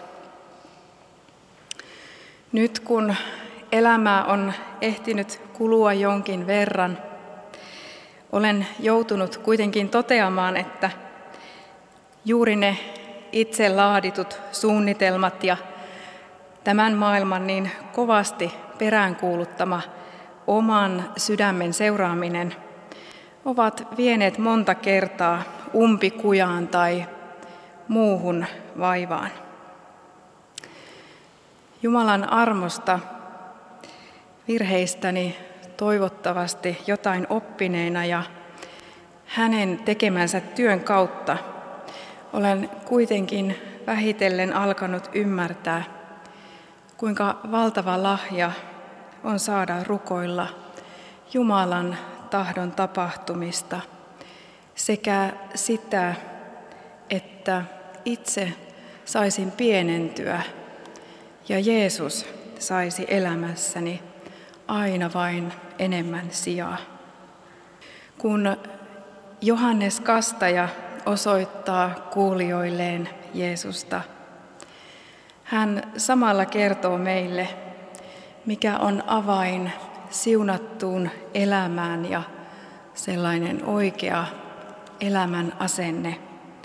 Nyt kun elämää on ehtinyt kulua jonkin verran, olen joutunut kuitenkin toteamaan, että juuri ne itse laaditut suunnitelmat ja tämän maailman niin kovasti peräänkuuluttama oman sydämen seuraaminen ovat vieneet monta kertaa umpikujaan tai muuhun vaivaan. Jumalan armosta, virheistäni toivottavasti jotain oppineena ja hänen tekemänsä työn kautta olen kuitenkin vähitellen alkanut ymmärtää, kuinka valtava lahja on saada rukoilla Jumalan tahdon tapahtumista sekä sitä, että itse saisin pienentyä ja Jeesus saisi elämässäni aina vain enemmän sijaa. Kun Johannes Kastaja osoittaa kuulijoilleen Jeesusta, hän samalla kertoo meille, mikä on avain siunattuun elämään ja sellainen oikea elämän asenne.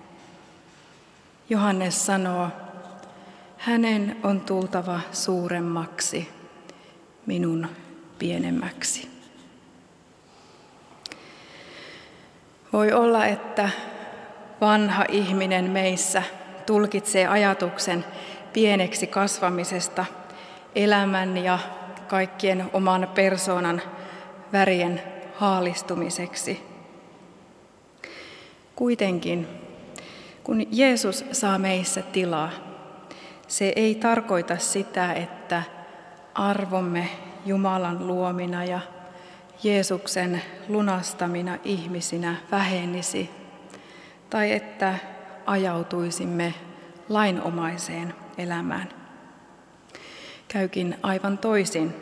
Johannes sanoo, hänen on tultava suuremmaksi, minun pienemmäksi. Voi olla, että vanha ihminen meissä tulkitsee ajatuksen pieneksi kasvamisesta elämän ja kaikkien oman persoonan värien haalistumiseksi. Kuitenkin, kun Jeesus saa meissä tilaa, se ei tarkoita sitä, että arvomme Jumalan luomina ja Jeesuksen lunastamina ihmisinä vähenisi, tai että ajautuisimme lainomaiseen elämään. Käykin aivan toisin.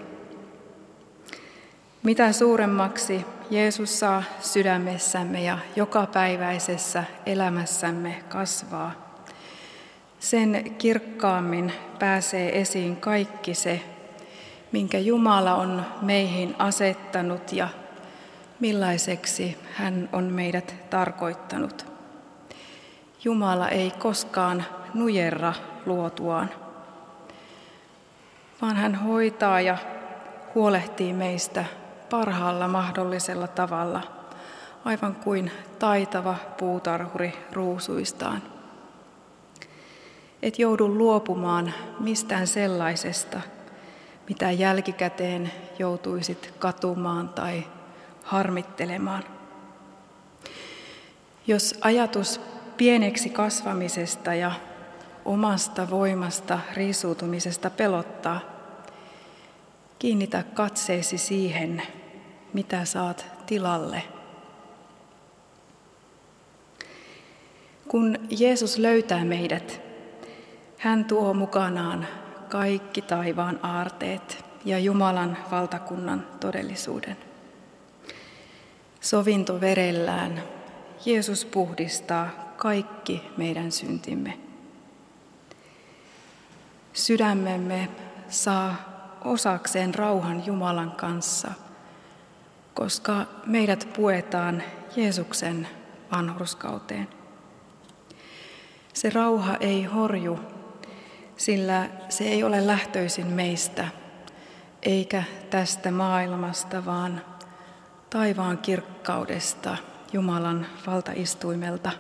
Mitä suuremmaksi Jeesus saa sydämessämme ja jokapäiväisessä elämässämme kasvaa, sen kirkkaammin pääsee esiin kaikki se, minkä Jumala on meihin asettanut ja millaiseksi hän on meidät tarkoittanut. Jumala ei koskaan nujerra luotuaan, vaan hän hoitaa ja huolehtii meistä parhaalla mahdollisella tavalla, aivan kuin taitava puutarhuri ruusuistaan. Et joudu luopumaan mistään sellaisesta, mitä jälkikäteen joutuisit katumaan tai harmittelemaan. Jos ajatus pieneksi kasvamisesta ja omasta voimasta riisuutumisesta pelottaa, kiinnitä katseesi siihen, mitä saat tilalle. Kun Jeesus löytää meidät, hän tuo mukanaan kaikki taivaan aarteet ja Jumalan valtakunnan todellisuuden. Sovintoverellään Jeesus puhdistaa kaikki meidän syntimme. Sydämemme saa osakseen rauhan Jumalan kanssa, koska meidät puetaan Jeesuksen vanhurskauteen. Se rauha ei horju, sillä se ei ole lähtöisin meistä, eikä tästä maailmasta, vaan taivaan kirkkaudesta, Jumalan valtaistuimelta.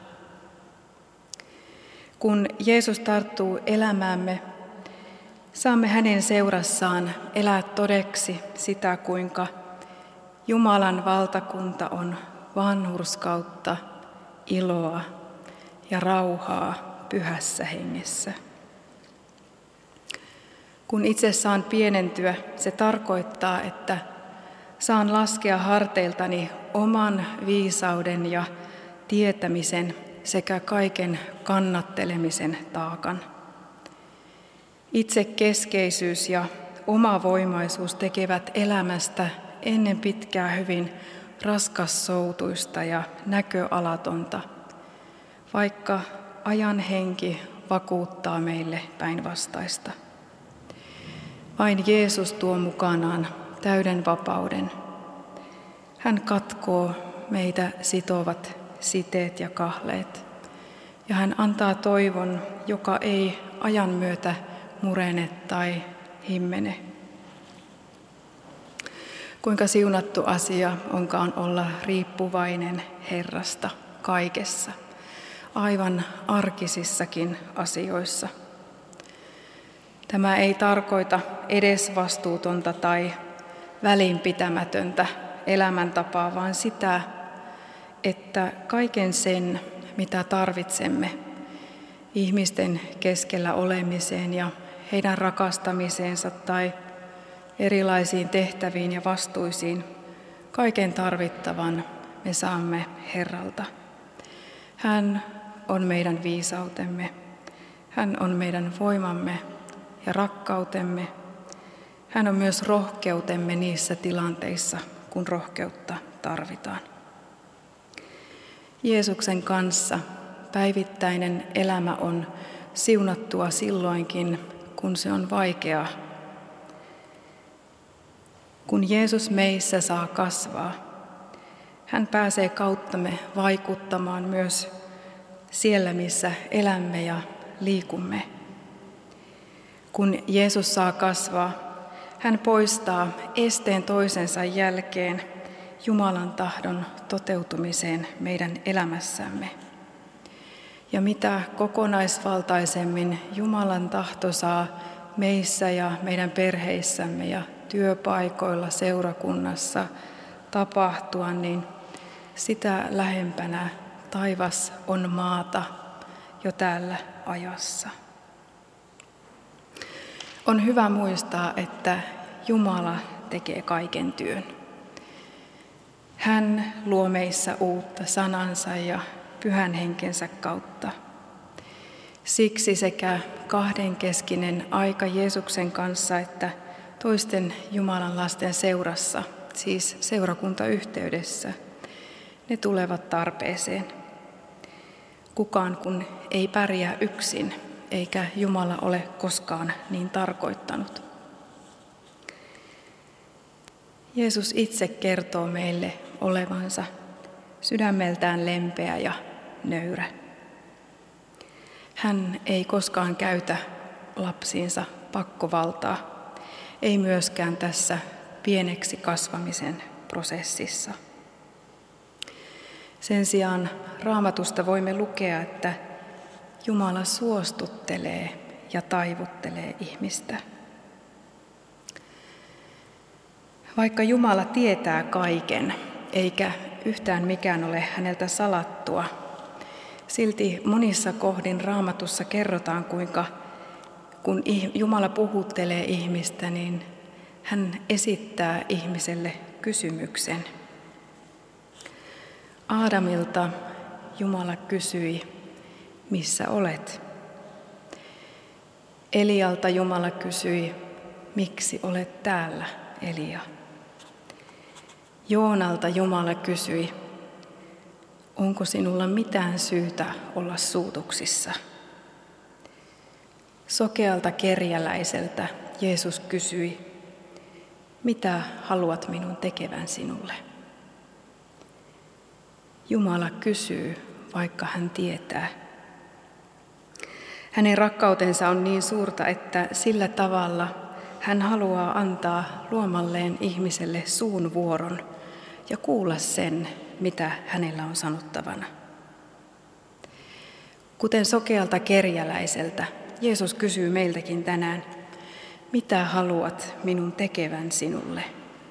Kun Jeesus tarttuu elämäämme, saamme hänen seurassaan elää todeksi sitä, kuinka Jumalan valtakunta on vanhurskautta, iloa ja rauhaa pyhässä hengessä. Kun itse saan pienentyä, se tarkoittaa, että saan laskea harteiltani oman viisauden ja tietämisen sekä kaiken kannattelemisen taakan. Itsekeskeisyys ja omavoimaisuus tekevät elämästä ennen pitkää hyvin raskassoutuista ja näköalatonta, vaikka ajan henki vakuuttaa meille päinvastaista. Vain Jeesus tuo mukanaan täyden vapauden. Hän katkoo meitä sitovat siteet ja kahleet, ja hän antaa toivon, joka ei ajan myötä murene tai himmene. Kuinka siunattu asia onkaan olla riippuvainen Herrasta kaikessa, aivan arkisissakin asioissa. Tämä ei tarkoita edesvastuutonta tai välinpitämätöntä elämäntapaa, vaan sitä, että kaiken sen, mitä tarvitsemme ihmisten keskellä olemiseen ja heidän rakastamiseensa tai erilaisiin tehtäviin ja vastuisiin, kaiken tarvittavan me saamme Herralta. Hän on meidän viisautemme, hän on meidän voimamme ja rakkautemme. Hän on myös rohkeutemme niissä tilanteissa, kun rohkeutta tarvitaan. Jeesuksen kanssa päivittäinen elämä on siunattua silloinkin, kun se on vaikeaa. Kun Jeesus meissä saa kasvaa, hän pääsee kauttamme vaikuttamaan myös siellä, missä elämme ja liikumme. Kun Jeesus saa kasvaa, hän poistaa esteen toisensa jälkeen Jumalan tahdon toteutumiseen meidän elämässämme. Ja mitä kokonaisvaltaisemmin Jumalan tahto saa meissä ja meidän perheissämme ja työpaikoilla, seurakunnassa tapahtua, niin sitä lähempänä taivas on maata jo täällä ajassa. On hyvä muistaa, että Jumala tekee kaiken työn. Hän luo meissä uutta sanansa ja pyhän henkensä kautta. Siksi sekä kahdenkeskinen aika Jeesuksen kanssa että toisten Jumalan lasten seurassa, siis seurakuntayhteydessä, ne tulevat tarpeeseen. Kukaan kun ei pärjää yksin, eikä Jumala ole koskaan niin tarkoittanut. Jeesus itse kertoo meille olevansa sydämeltään lempeä ja nöyrä. Hän ei koskaan käytä lapsiinsa pakkovaltaa, ei myöskään tässä pieneksi kasvamisen prosessissa. Sen sijaan Raamatusta voimme lukea, että Jumala suostuttelee ja taivuttelee ihmistä. Vaikka Jumala tietää kaiken, eikä yhtään mikään ole häneltä salattua, silti monissa kohdin Raamatussa kerrotaan, kuinka kun Jumala puhuttelee ihmistä, niin hän esittää ihmiselle kysymyksen. Aadamilta Jumala kysyi, missä olet? Elialta Jumala kysyi, miksi olet täällä, Elia? Joonalta Jumala kysyi, onko sinulla mitään syytä olla suutuksissa? Sokealta kerjäläiseltä Jeesus kysyi, mitä haluat minun tekevän sinulle? Jumala kysyy, vaikka hän tietää. Hänen rakkautensa on niin suurta, että sillä tavalla hän haluaa antaa luomalleen ihmiselle suun vuoron ja kuulla sen, mitä hänellä on sanottavana. Kuten sokealta kerjäläiseltä, Jeesus kysyy meiltäkin tänään, mitä haluat minun tekevän sinulle?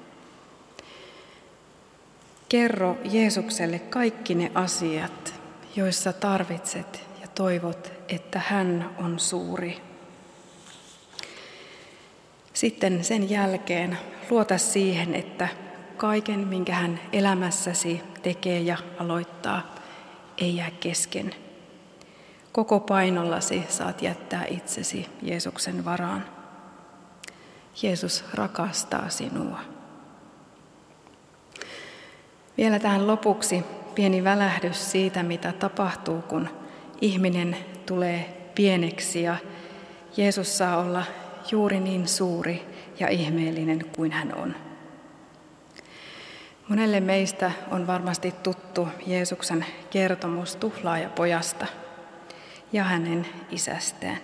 Kerro Jeesukselle kaikki ne asiat, joissa tarvitset ja toivot, että hän on suuri. Sitten sen jälkeen luota siihen, että kaiken, minkä hän elämässäsi tekee ja aloittaa, ei jää kesken. Koko painollasi saat jättää itsesi Jeesuksen varaan. Jeesus rakastaa sinua. Vielä tähän lopuksi pieni välähdys siitä, mitä tapahtuu, kun ihminen tulee pieneksi ja Jeesus saa olla juuri niin suuri ja ihmeellinen kuin hän on. Monelle meistä on varmasti tuttu Jeesuksen kertomus tuhlaajapojasta ja hänen isästään.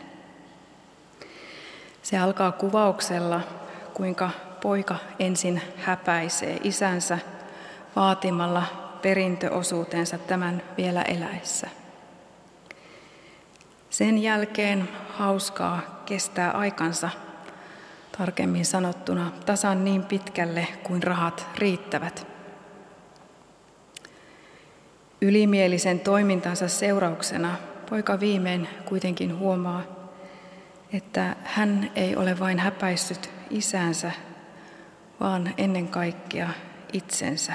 Se alkaa kuvauksella, kuinka poika ensin häpäisee isänsä vaatimalla perintöosuutensa tämän vielä eläessä. Sen jälkeen hauskaa kestää aikansa, tarkemmin sanottuna tasan niin pitkälle kuin rahat riittävät. Ylimielisen toimintansa seurauksena poika viimein kuitenkin huomaa, että hän ei ole vain häpäissyt isänsä, vaan ennen kaikkea itsensä.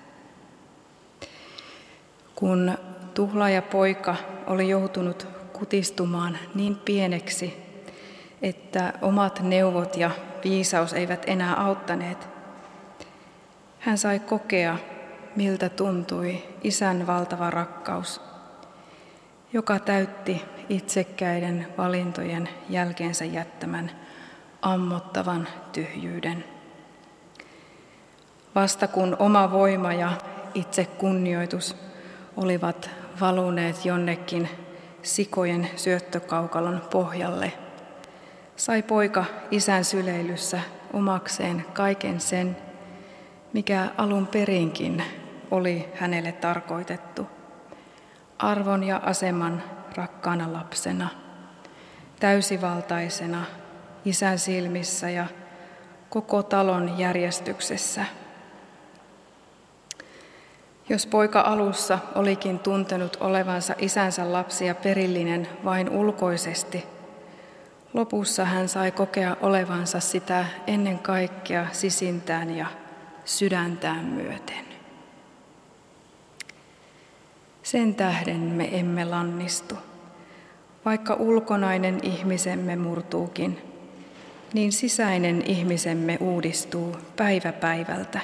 Kun tuhlaajapoika oli joutunut kutistumaan niin pieneksi, että omat neuvot ja viisaus eivät enää auttaneet, hän sai kokea, miltä tuntui isän valtava rakkaus, joka täytti itsekkäiden valintojen jälkeensä jättämän ammottavan tyhjyyden. Vasta kun oma voima ja itsekunnioitus olivat valuneet jonnekin sikojen syöttökaukalon pohjalle, sai poika isän syleilyssä omakseen kaiken sen, mikä alun perinkin oli hänelle tarkoitettu, arvon ja aseman rakkaana lapsena, täysivaltaisena isän silmissä ja koko talon järjestyksessä. Jos poika alussa olikin tuntenut olevansa isänsä lapsi ja perillinen vain ulkoisesti, lopussa hän sai kokea olevansa sitä ennen kaikkea sisintään ja sydäntään myöten. Sen tähden me emme lannistu. Vaikka ulkonainen ihmisemme murtuukin, niin sisäinen ihmisemme uudistuu päivä päivältä.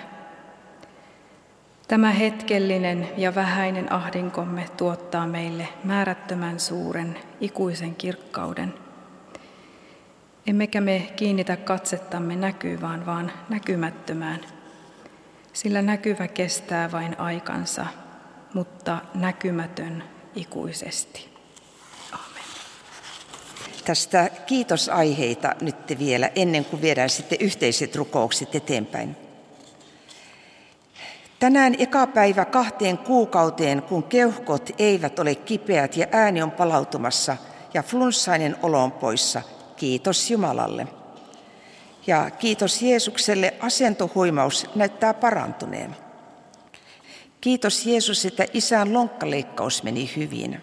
Tämä hetkellinen ja vähäinen ahdinkomme tuottaa meille määrättömän suuren ikuisen kirkkauden. Emmekä me kiinnitä katsettamme näkyvään, vaan näkymättömään, sillä näkyvä kestää vain aikansa, mutta näkymätön ikuisesti. Aamen.
Tästä kiitosaiheita nyt vielä ennen kuin viedään sitten yhteiset rukoukset eteenpäin. Tänään eka päivä kahteen kuukauteen, kun keuhkot eivät ole kipeät ja ääni on palautumassa ja flunssainen olo on poissa. Kiitos Jumalalle. Ja kiitos Jeesukselle, asentohuimaus näyttää parantuneen. Kiitos Jeesus, että isän lonkkaleikkaus meni hyvin.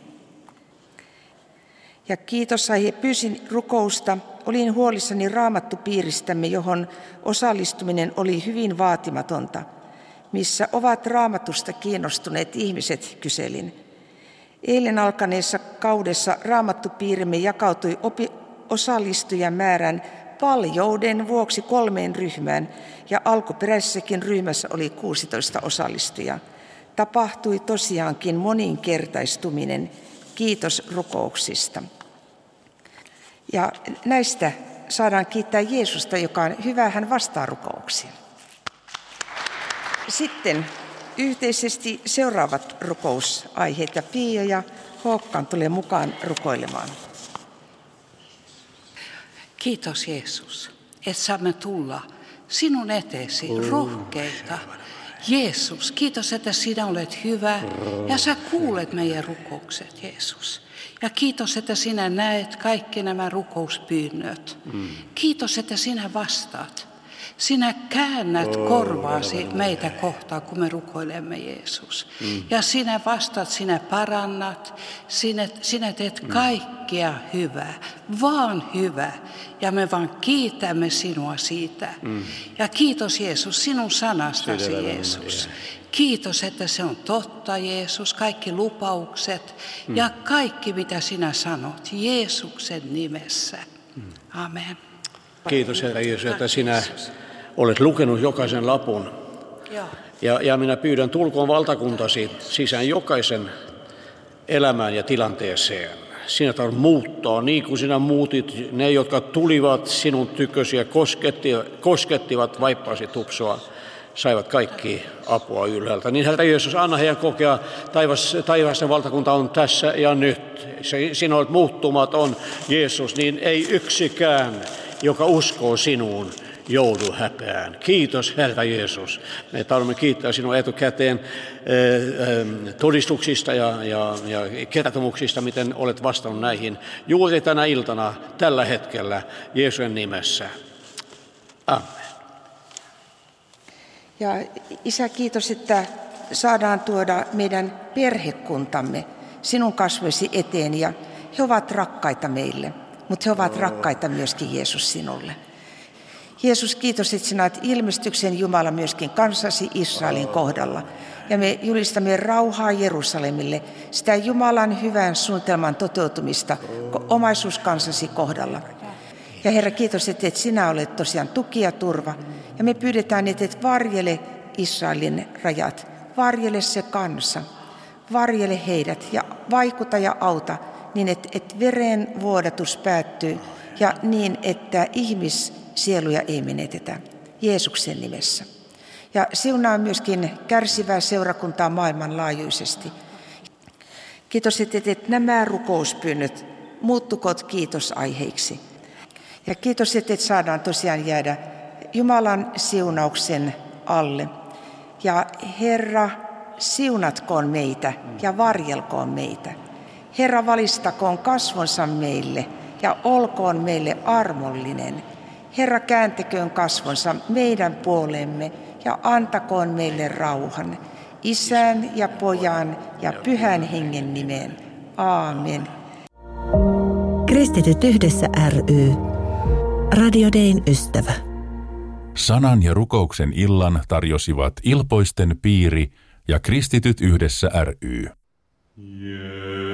Ja kiitos aihe, pyysin rukousta. Olin huolissani raamattupiiristämme, johon osallistuminen oli hyvin vaatimatonta. Missä ovat raamatusta kiinnostuneet ihmiset, kyselin. Eilen alkaneessa kaudessa raamattupiirimme jakautui opi- osallistujamäärän paljouden vuoksi kolmeen ryhmään ja alkuperäisessäkin ryhmässä oli kuusitoista osallistujaa. Tapahtui tosiaankin moninkertaistuminen. Kiitos rukouksista. Ja näistä saadaan kiittää Jeesusta, joka on hyvä, hän vastaa rukouksiin. Sitten yhteisesti seuraavat rukousaiheet ja Pia ja Håkan tulee mukaan rukoilemaan.
Kiitos Jeesus, että saamme tulla sinun eteesi rohkeita. Jeesus, kiitos, että sinä olet hyvä ja sä kuulet meidän rukoukset, Jeesus. Ja kiitos, että sinä näet kaikki nämä rukouspyynnöt. Kiitos, että sinä vastaat. Sinä käännät korvaasi meitä kohtaan, kun me rukoilemme, Jeesus. Mm. Ja sinä vastaat, sinä parannat, sinä, sinä teet kaikkea hyvää, vaan hyvä. Ja me vaan kiitämme sinua siitä. Mm. Ja kiitos Jeesus sinun sanastasi, Jeesus. Kiitos, että se on totta, Jeesus, kaikki lupaukset mm. ja kaikki, mitä sinä sanot, Jeesuksen nimessä. Mm. Amen.
Kiitos, Herra Jeesus, että sinä olet lukenut jokaisen lapun. Ja, ja minä pyydän, tulkoon valtakuntasi sisään jokaisen elämään ja tilanteeseen. Sinä tarvitset muuttaa, niin kuin sinä muutit ne, jotka tulivat sinun tykösi ja koskettivat, koskettivat vaippaasi tupsua, saivat kaikki apua ylhäältä. Niin Herra Jeesus, anna heidän kokea, taivas, taivasten valtakunta on tässä ja nyt. Sinä olet muuttumaton, Jeesus, niin ei yksikään, joka uskoo sinuun, joudu häpeään. Kiitos, Herra Jeesus. Me tarvitsemme kiittää sinua etukäteen eh, todistuksista ja, ja, ja kertomuksista, miten olet vastannut näihin juuri tänä iltana, tällä hetkellä, Jeesuksen nimessä. Amen.
Ja Isä, kiitos, että saadaan tuoda meidän perhekuntamme sinun kasvoisi eteen ja he ovat rakkaita meille, mutta he ovat rakkaita myöskin Jeesus sinulle. Jeesus, kiitos, että sinä olet ilmestyksen Jumala myöskin kansasi Israelin kohdalla. Ja me julistamme rauhaa Jerusalemille, sitä Jumalan hyvän suunnitelman toteutumista omaisuuskansasi kohdalla. Ja Herra, kiitos, että sinä olet tosiaan tuki ja turva. Ja me pyydetään, että et varjele Israelin rajat, varjele se kansa, varjele heidät ja vaikuta ja auta niin, että et veren vuodatus päättyy ja niin, että ihmissieluja ei menetetä Jeesuksen nimessä. Ja siunaa myöskin kärsivää seurakuntaa maailmanlaajuisesti. Kiitos, että teet nämä rukouspyynnöt muuttukot kiitosaiheiksi. Ja kiitos, että saadaan tosiaan jäädä Jumalan siunauksen alle. Ja Herra, siunatkoon meitä ja varjelkoon meitä. Herra, valistakoon kasvonsa meille ja olkoon meille armollinen. Herra, kääntäköön kasvonsa meidän puolemme ja antakoon meille rauhan. Isän ja Pojan ja Pyhän Hengen nimeen. Aamen.
Kristityt yhdessä ry. Radio Dayn ystävä.
Sanan ja rukouksen illan tarjosivat Ilpoisten piiri ja Kristityt yhdessä ry. Yeah.